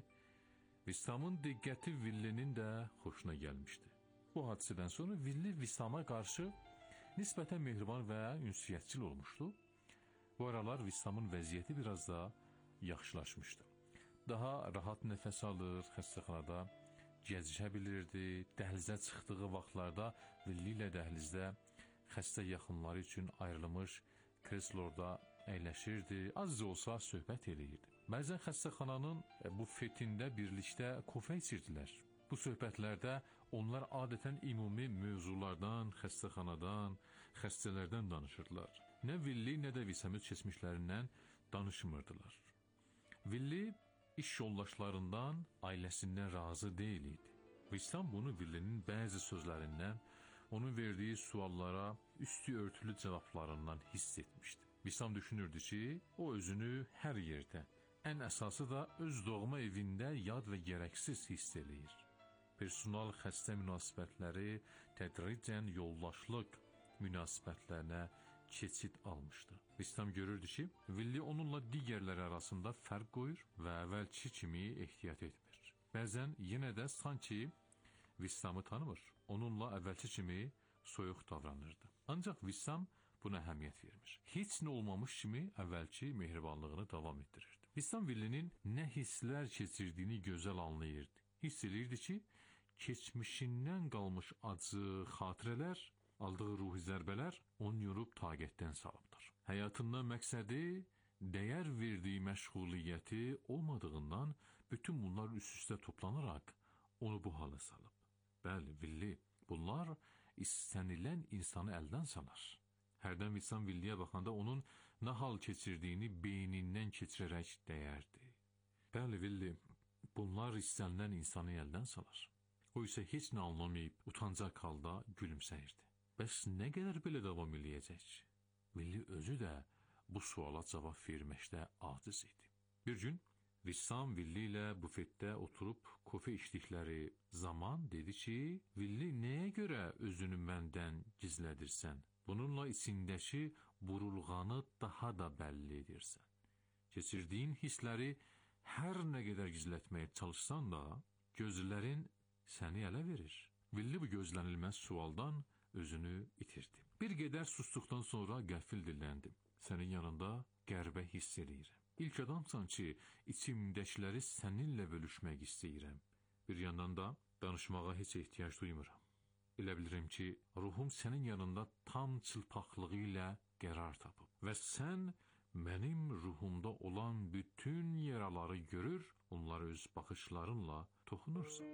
Speaker 1: Vissamın diqqəti Villinin də xoşuna gəlmişdi. Bu hadisədən sonra Villi Vissama qarşı nisbətən mehriban və ünsiyyətçil olmuşdu. Bu aralar Vissamın vəziyyəti biraz da yaxşılaşmışdı. Daha rahat nəfəs alır, xəstəxanada gəzişə bilirdi. Dəhlizə çıxdığı vaxtlarda Villi ilə dəhlizdə xəstə yaxınları üçün ayrılmış kresloda əyləşirdi, az da olsa söhbət eləyirdi. Bəzən xəstəxananın bufetində birlikdə kofə içirdilər. Bu söhbətlərdə onlar adətən ümumi mövzulardan, xəstəxanadan, xəstələrdən danışırdılar. Nə Villi, nə də Vissamın keçmişlərindən danışmırdılar. Villi iş yoldaşlarından, ailəsindən razı deyil idi. Vissam bunu Villinin bəzi sözlərindən, onun verdiyi suallara üstü örtülü cavablarından hiss etmişdi. Vissam düşünürdü ki, o özünü hər yerdə, ən əsası da öz doğma evində yad və gərəksiz hiss eləyir. Personal xəstə münasibətləri tədricən yoldaşlıq münasibətlərinə keçid almışdı. Vissam görürdü ki, Villi onunla digərləri arasında fərq qoyur və əvvəlki kimi ehtiyat etmir. Bəzən yenə də sanki Vissamı tanımır, onunla əvvəlki kimi soyuq davranırdı. Ancaq Vissam buna əhəmiyyət vermir. Heç nə olmamış kimi əvvəlki mehribanlığını davam etdirirdi. Vissam Villinin nə hisslər keçirdiyini gözəl anlayırdı. Hiss edirdi ki, keçmişindən qalmış acı xatirələr, aldığı ruhi zərbələr onu yorub taqətdən salıbdır. Həyatından məqsədi, dəyər verdiyi məşğuliyyəti olmadığından bütün bunlar üst-üstə toplanaraq onu bu hala salıb. Bəli, Villi, bunlar istənilən insanı əldən salar. Hərdən Vissam Villiyə baxanda onun nə hal keçirdiyini beynindən keçirərək dəyərdi. Bəli, Villi, bunlar istənilən insanı əldən salar. O isə heç nə anlamayıb, utancaq halda gülümsəyirdi. Bəs nə qədər belə davam eləyəcək? Villi özü də bu suala cavab verməkdə aciz idi. Bir gün Vissam Villi ilə bufetdə oturub kofe içdikləri zaman dedi ki, Villi, nəyə görə özünü məndən gizlədirsən? Bununla içindəki burulğanı daha da bəlli edirsən. Keçirdiyin hissləri hər nə qədər gizlətməyə çalışsan da, gözlərin səni ələ verir. Villi bu gözlənilməz sualdan özünü itirdi. Bir qədər susduqdan sonra qəfil dilləndi. Sənin yanında qəribə hiss eləyirəm. İlk adamsan ki, içimdəkiləri səninlə bölüşmək istəyirəm. Bir yandan da danışmağa heç ehtiyac duymuram. Elə bilirəm ki, ruhum sənin yanında tam çılpaqlığı ilə qərar tapıb. və sən mənim ruhumda olan bütün yaraları görür, onları öz baxışlarınla toxunursan.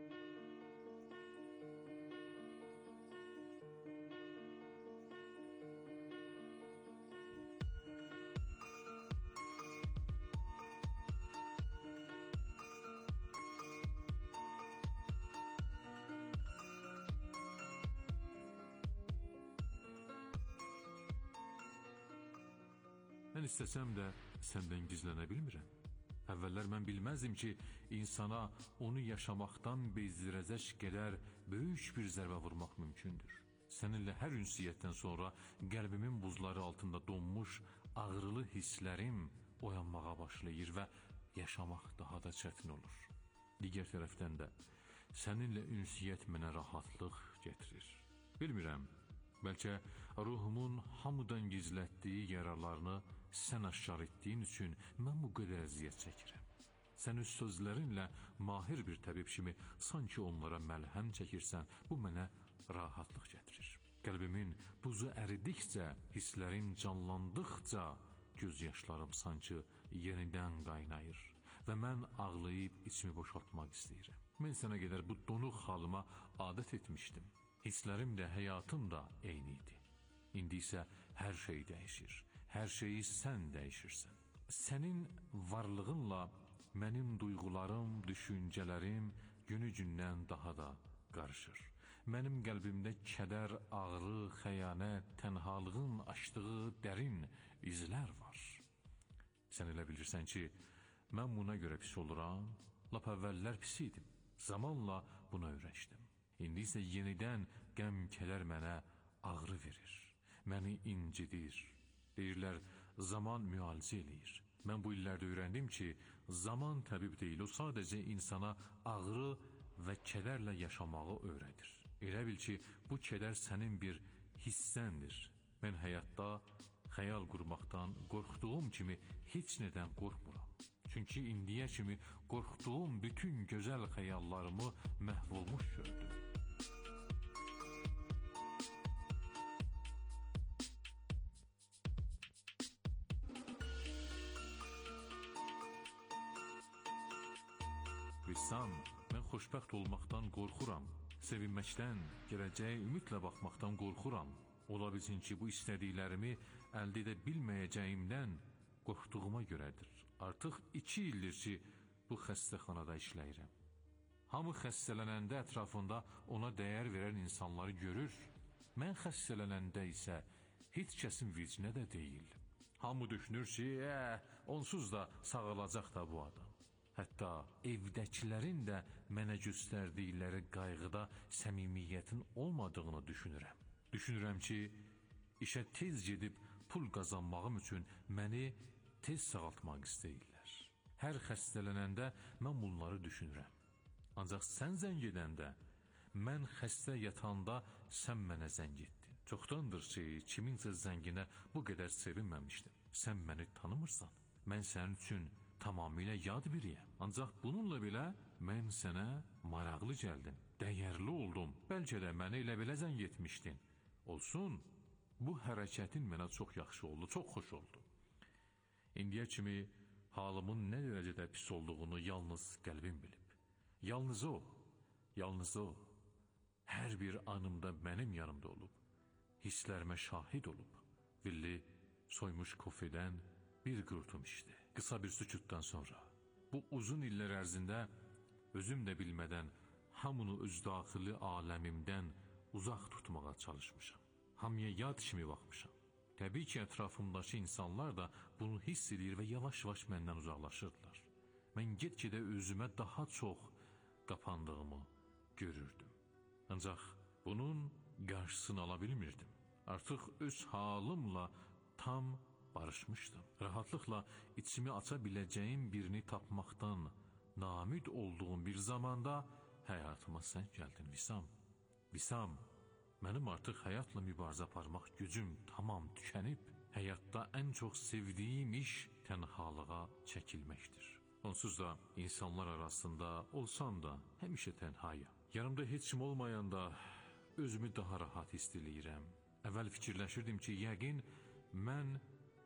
Speaker 1: Mən istəsəm də səndən gizlənə bilmirəm. Əvvəllər mən bilməzdim ki, insana onu yaşamaqdan bezdirəcək qədər böyük bir zərbə vurmaq mümkündür. Səninlə hər ünsiyyətdən sonra qəlbimin buzları altında donmuş ağrılı hisslərim oyanmağa başlayır və yaşamaq daha da çətin olur. Digər tərəfdən də səninlə ünsiyyət mənə rahatlıq gətirir. Bilmirəm, bəlkə ruhumun hamıdan gizlətdiyi yaralarını sən aşkar etdiyin üçün mən bu qədər əziyyət çəkirəm. Sən öz sözlərinlə mahir bir təbib kimi sanki onlara məlhəm çəkirsən, bu mənə rahatlıq gətirir. Qəlbimin buzu əridikcə, hisslərim canlandıqca göz yaşlarım sanki yenidən qaynayır və mən ağlayıb içimi boşaltmaq istəyirəm. Mən sənə qədər bu donuq halıma adət etmişdim. Hisslərim də, həyatım da eyni idi. İndi isə hər şey dəyişir. Hər şeyi sən dəyişirsən. Sənin varlığınla mənim duyğularım, düşüncələrim günü-gündən daha da qarışır. Mənim qəlbimdə kədər, ağrı, xəyanət, tənhalığın açdığı dərin izlər var. Sən elə bilirsən ki, mən buna görə pis oluram, lap əvvəllər pis idim. Zamanla buna öyrəşdim. İndi isə yenidən qəm, kədər mənə ağrı verir, məni incidir. Deyirlər, zaman müalicə eləyir. Mən bu illərdə öyrəndim ki, zaman təbib deyil, o sadəcə insana ağrı və kədərlə yaşamağı öyrədir. Elə bil ki, bu kədər sənin bir hissəndir. Mən həyatda xəyal qurmaqdan qorxduğum kimi heç nədən qorxmuram. Çünki indiyə kimi qorxduğum bütün gözəl xəyallarımı məhv olmuş gördüm. Vissam, mən xoşbəxt olmaqdan qorxuram. Sevinməkdən, gələcəyə ümidlə baxmaqdan qorxuram. Ola bilsin ki, bu istədiklərimi əldə edə bilməyəcəyimdən qorxduğuma görədir. Artıq iki ildir ki, bu xəstəxanada işləyirəm. Hamı xəstələnəndə ətrafında ona dəyər verən insanları görür. Mən xəstələnəndə isə heç kəsin vicinə də deyil. Hamı düşünür ki, ə, onsuz da sağalacaq da bu adam. Hətta evdəkilərin də mənə göstərdikləri qayğıda səmimiyyətin olmadığını düşünürəm. Düşünürəm ki, işə tez gedib pul qazanmağım üçün məni tez sağaltmaq istəyirlər. Hər xəstələnəndə mən bunları düşünürəm. Ancaq sən zəng edəndə, mən xəstə yatanda sən mənə zəng etdin. Çoxdandır ki, kiminsə zənginə bu qədər sevinməmişdim. Sən məni tanımırsan. Mən sənin üçün tamamilə yad biriyəm. Ancaq bununla belə mən sənə maraqlı gəldim, dəyərli oldum. Bəlkə də mənə elə belə zəng etmişdin. Olsun, bu hərəkətin mənə çox yaxşı oldu, çox xoş oldu. İndiyə kimi halımın nə dərəcədə pis olduğunu yalnız qəlbim bilib. Yalnız o, yalnız o, hər bir anımda mənim yanımda olub, hisslərimə şahid olub. Villi soymuş kofedən bir qurtum içdi. Qısa bir sükutdan sonra, bu uzun illər ərzində özüm də bilmədən hamını öz daxili aləmimdən uzaq tutmağa çalışmışam. Hamıya yad kimi baxmışam. Təbii ki, ətrafımdakı insanlar da bunu hiss edir və yavaş-yavaş məndən uzaqlaşırdılar. Mən get-gedə özümə daha çox qapandığımı görürdüm. Ancaq bunun qarşısını ala bilmirdim. Artıq öz halımla tam barışmışdım. Rahatlıqla içimi aça biləcəyim birini tapmaqdan namid olduğum bir zamanda həyatıma sən gəldin Vissam. Vissam, mənim artıq həyatla mübarizə aparmaq gücüm tamam tükənib. Həyatda ən çox sevdiyim iş tənhalığa çəkilməkdir. Onsuz da insanlar arasında olsam da həmişə tənhayam. Yanımda heç kim olmayanda özümü daha rahat hiss edirəm. Əvvəl fikirləşirdim ki, yəqin mən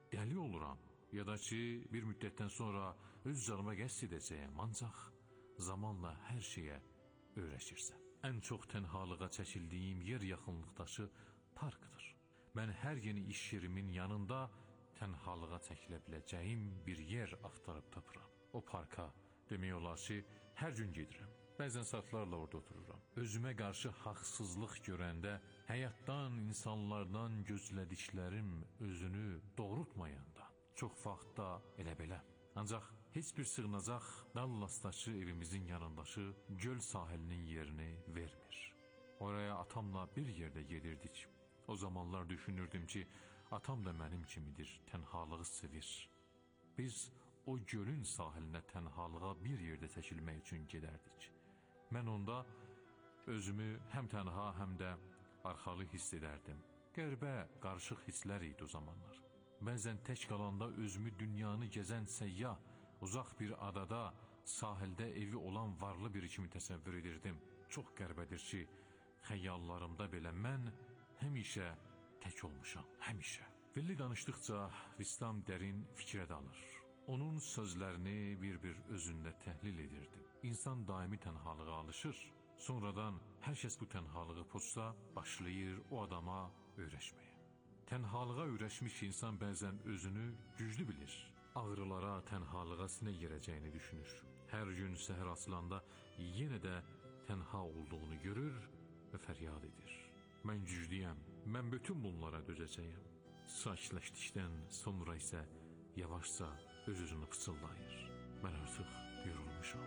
Speaker 1: dəli oluram, ya da ki, bir müddətdən sonra öz canıma qəsd edəcəyəm, ancaq zamanla hər şeyə öyrəşirsən. Ən çox tənhalığa çəkildiyim yer yaxınlıqdaşı parkdır. Mən hər yeni iş yerimin yanında tənhalığa çəkilə biləcəyim bir yer axtarıb tapıram. O parka demək olar ki, hər gün gedirəm. Bəzən saatlarla orada otururam. Özümə qarşı haqsızlıq görəndə, həyatdan, insanlardan gözlədiklərim özünü doğrultmayanda, çox vaxtda elə belə. Ancaq heç bir sığınacaq Dallasdakı evimizin yanındakı göl sahilinin yerini vermir. Oraya atamla bir yerdə gedirdik. O zamanlar düşünürdüm ki, atam da mənim kimidir, tənhalığı sevir. Biz o gölün sahilinə tənhalığa bir yerdə çəkilmək üçün gedərdik. Mən onda özümü həm tənha, həm də arxalı hiss edərdim. Qəribə, qarışıq hisslər idi o zamanlar. Bəzən tək qalanda özümü dünyanı gəzən səyyah, uzaq bir adada, sahildə evi olan varlı biri kimi təsəvvür edirdim. Çox qəribədir ki, xəyallarımda belə mən həmişə tək olmuşam, həmişə. Villi danışdıqca Vistam dərin fikrə dalır. Onun sözlərini bir-bir özündə təhlil edirdim. İnsan daimi tənhalığa alışır. Sonradan hər kəs bu tənhalığı pozsa, başlayır o adama öyrəşməyə. Tənhalığa öyrəşmiş insan bəzən özünü güclü bilir. Ağrılara, tənhalığa sinə yerəcəyini düşünür. Hər gün səhər açılanda yenə də tənha olduğunu görür və fəryad edir. Mən güclüyəm, mən bütün bunlara dözəcəyəm. Sakitləşdikdən sonra isə yavaşca öz-özünü fısıldayır. Mən artıq yorulmuşam.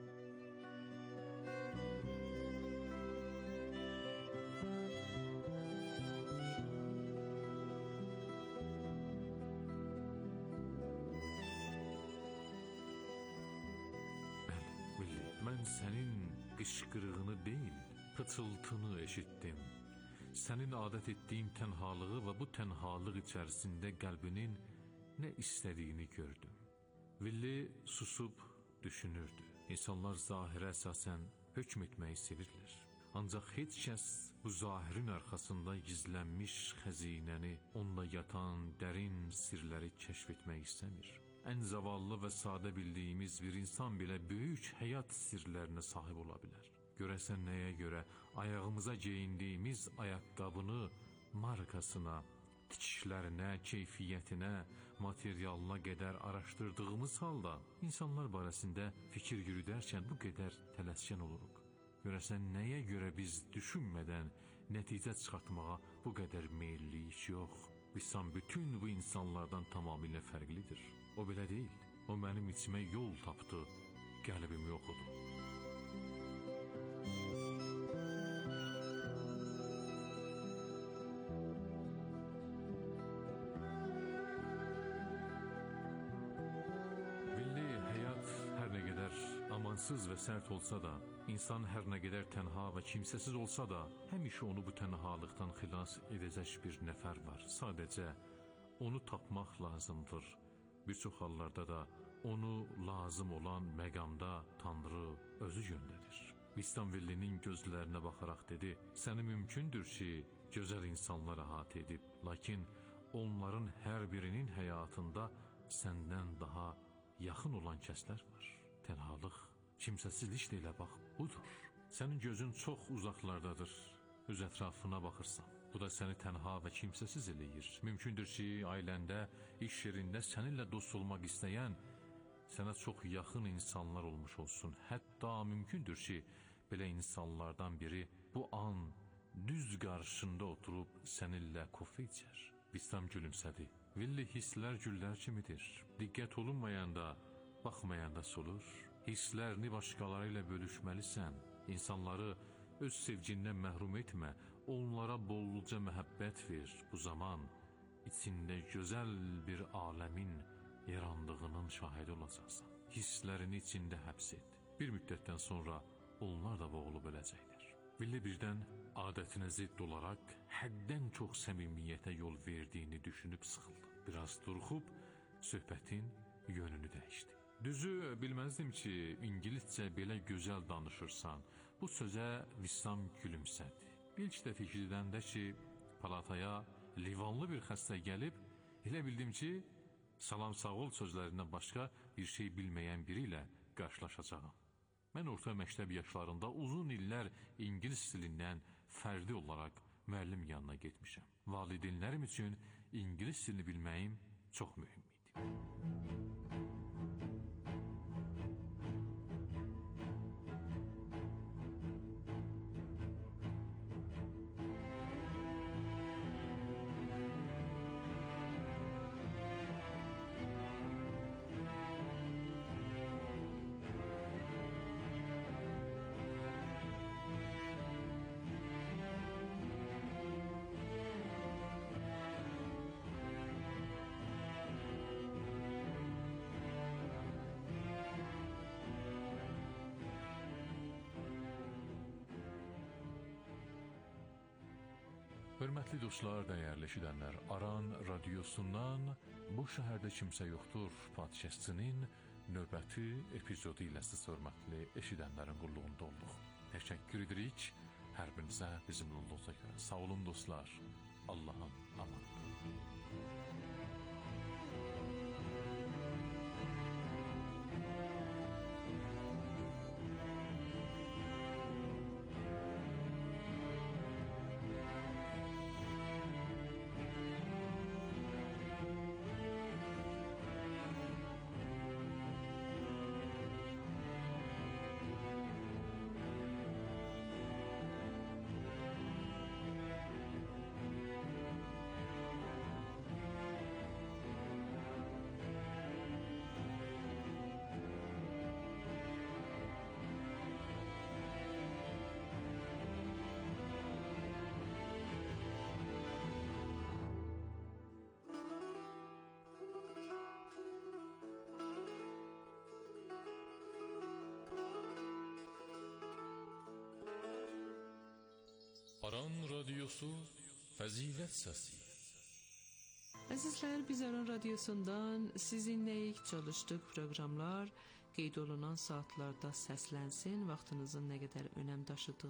Speaker 1: Mən sənin qışqırığını deyil, pıçıltını eşitdim. Sənin adət etdiyin tənhalığı və bu tənhalıq içərisində qəlbinin nə istədiyini gördüm. Villi susub düşünürdü. İnsanlar zahirə əsasən hökm etməyi sevirlər. Ancaq heç kəs bu zahirin arxasında gizlənmiş xəzinəni, onda yatan dərin sirləri kəşf etmək istəmir. Ən zavallı və sadə bildiyimiz bir insan belə böyük həyat sirlərinə sahib ola bilər. Görəsən nəyə görə ayağımıza geyindiyimiz ayaqqabını markasına, tikişlərinə, keyfiyyətinə, materialına qədər araşdırdığımız halda insanlar barəsində fikir yürüdərkən bu qədər tələskən oluruq. Görəsən nəyə görə biz düşünmədən nəticə çıxartmağa bu qədər meyilliyik yox? Visam bütün bu insanlardan tamamilə fərqlidir. O belə deyil. O mənim içimə yol tapdı, qəlbimi oxudu. Villi, həyat hər nə qədər amansız və sərt olsa da, insan hər nə qədər tənha və kimsəsiz olsa da, həmişə onu bu tənhalıqdan xilas edəcək bir nəfər var. Sadəcə onu tapmaq lazımdır. Bir çox hallarda da onu lazım olan məqamda Tanrı özü göndərir. Vistam Villinin gözlərinə baxaraq dedi, səni mümkündür ki, gözəl insanlar əhatə edib, lakin onların hər birinin həyatında səndən daha yaxın olan kəslər var. Tənhalıq, kimsəsizlik də elə bax, budur. Sənin gözün çox uzaqlardadır, öz ətrafına baxırsan. Bu da səni tənha və kimsəsiz eləyir. Mümkündür ki, ailəndə, iş yerində səninlə dost olmaq istəyən, sənə çox yaxın insanlar olmuş olsun. Hətta mümkündür ki, belə insanlardan biri bu an düz qarşında oturub səninlə kofe içər. Vistam gülümsədi. Villi, hisslər güllər kimidir. Diqqət olunmayanda, baxmayanda solur. Hisslərini başqaları ilə bölüşməlisən. İnsanları öz sevgindən məhrum etmə. Onlara bolluca məhəbbət ver. Bu zaman içində gözəl bir aləmin yarandığının şahidi olacaqsan. Hisslərini içində həbs et. Bir müddətdən sonra onlar da boğulub öləcəklər. Villi birdən adətinə zidd olaraq həddən çox səmimiyyətə yol verdiyini düşünüb sıxıldı. Biraz duruxub söhbətin yönünü dəyişdi. Düzü bilməzdim ki, ingiliscə belə gözəl danışırsan. Bu sözə Vistam gülümsədi. İlk də fikirləndə ki, palataya livanlı bir xəstə gəlib, elə bildim ki, salam sağ ol sözlərindən başqa bir şey bilməyən biri ilə qarşılaşacağam. Mən orta məktəb yaşlarında uzun illər ingilis dilindən fərdi olaraq müəllim yanına getmişəm. Valideynlərim üçün ingilis dilini bilməyim çox mühüm idi. Hörmətli dostlar, dəyərli eşidənlər, Aran radiosundan Bu şəhərdə kimsə yoxdur podkastının növbəti epizodu ilə siz hörmətli eşidənlərin qulluğunda olduq. Təşəkkür edirik hər birinizə bizimlə olduğunuza görə. Sağ olun dostlar, Allahın amanı. Aran radiosu fəzilət səsi.
Speaker 5: Əzizlər, biz Aran radiosundan sizinləyik çalışdıq proqramlar qeyd olunan saatlarda səslənsin, vaxtınızın nə qədər önəm daşıdığını